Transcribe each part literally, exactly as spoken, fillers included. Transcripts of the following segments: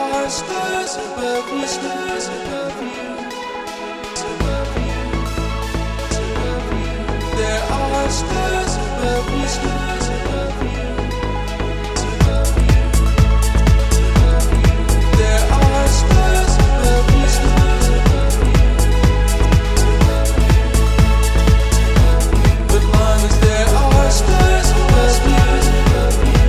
are stars above you, stars above you, above you, above you. There are stars above you, stars above you, above you, above you. There are stars above you, stars above you, above you. But long as there are stars above you, above you.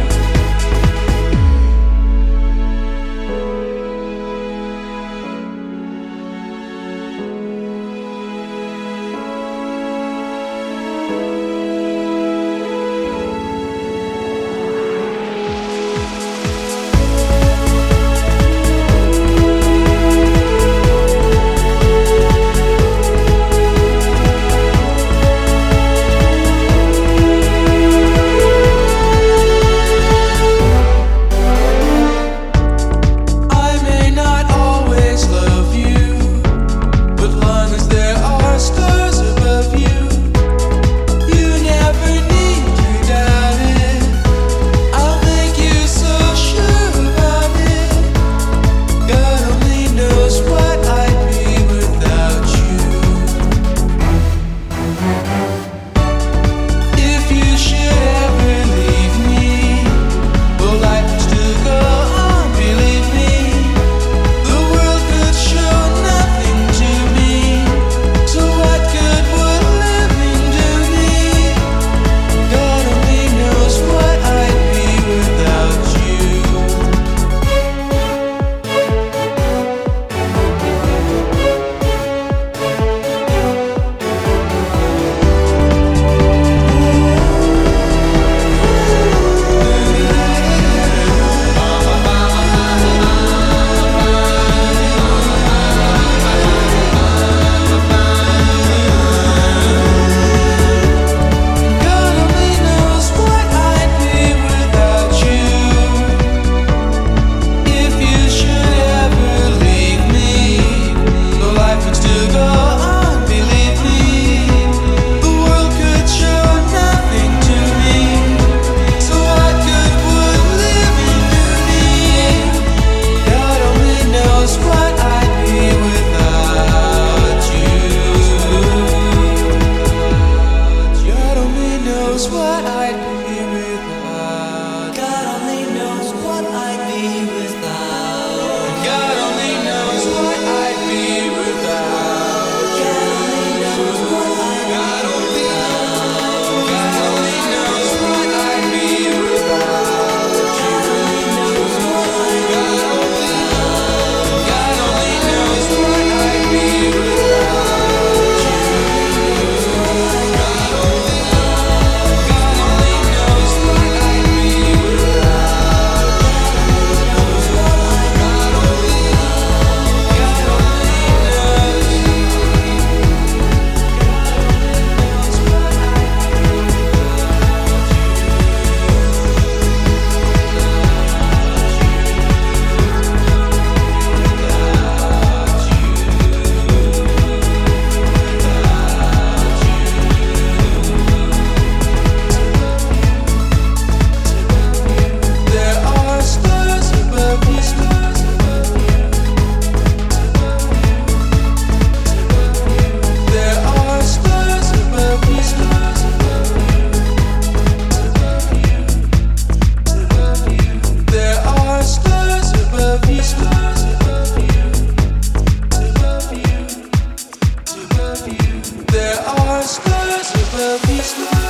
There are stars above you.